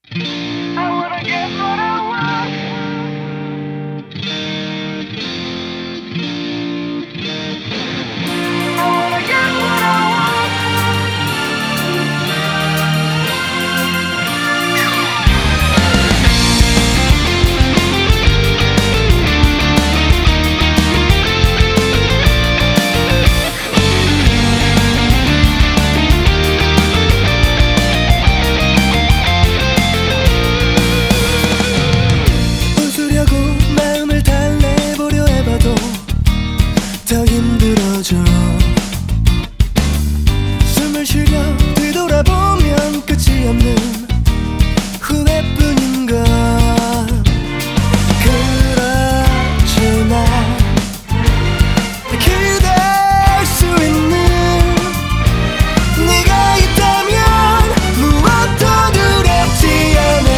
I wanna get what I want. I wanna get what I want. 웃으려고 마음을 달래보려 해봐도 더 힘들어져. 숨을 쉬려 뒤돌아보면 끝이 없는 후회뿐인가. 그렇지만 기댈 수 있는 네가 있다면 무엇도 두렵지 않아.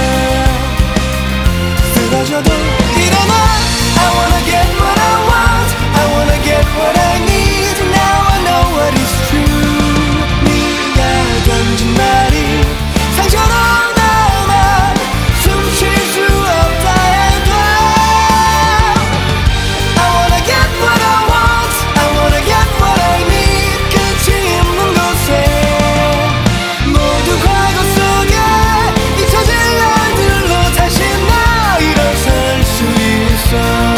쓰러져도 일어나. I wanna get what I want. I wanna get what I need. Now I know what is true. 네가 던진 말이 상처로 남아 숨 쉴 수 없다 해도 I wanna get what I want. I wanna get what I need. 끝이 없는 곳에 모두 과거 속에 잊혀질 날들로 다시 나 일어설 수 있어.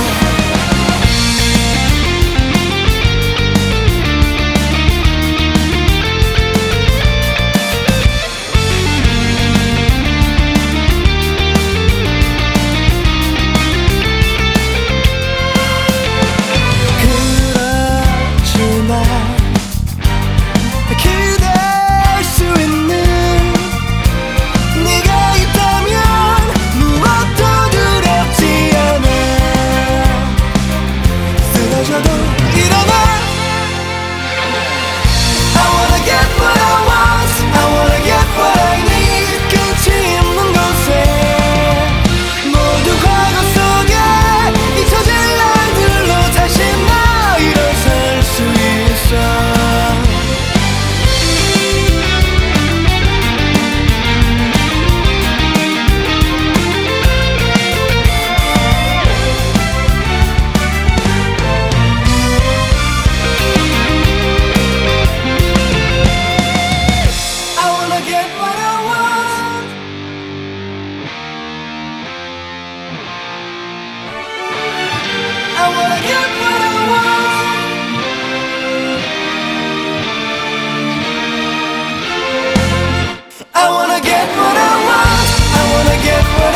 그렇지만 기댈 수 있는 네가 있다면 무엇도 두렵지 않아. 쓰러져도 일어나. I wanna get what I want. I wanna get what I need. 끝이 없는 곳에 모두 과거 속에 잊혀질 날들로 다시 나 일어설 수 있어. I wanna get what I want. I wanna get what I want. I wanna get what I want. I wanna get what